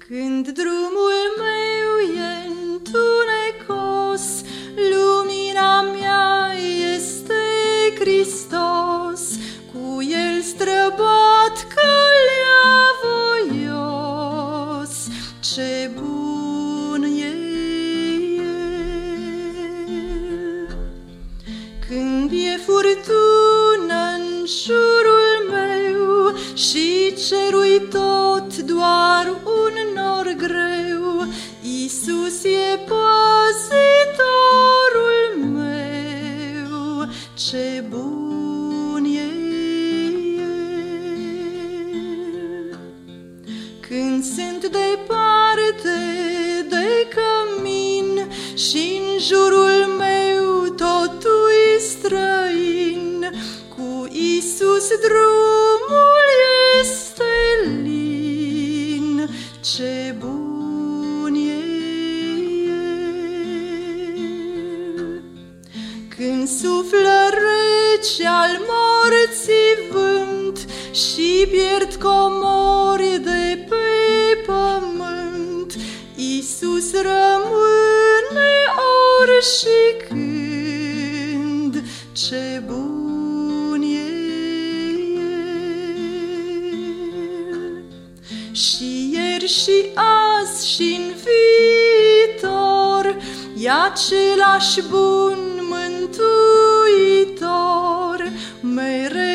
Când drumul meu e întunecos, lumina mea este Hristos, cu El străbat calea voios, ce bun e El. Când e furtună în jurul meu și cerul-i tot doar un nor greu, Iisus e păzitorul meu, ce bun e El. Când sunt departe de cămin și-n jurul meu totul-i străin, cu Iisus drumul este lin, ce bun e El. Când suflă rece al morții vânt și pierd comori de pe pământ, Iisus rămâne ori și când, ce bun e El. Și ieri și azi și-n viitor e același bun mântuitor, mereu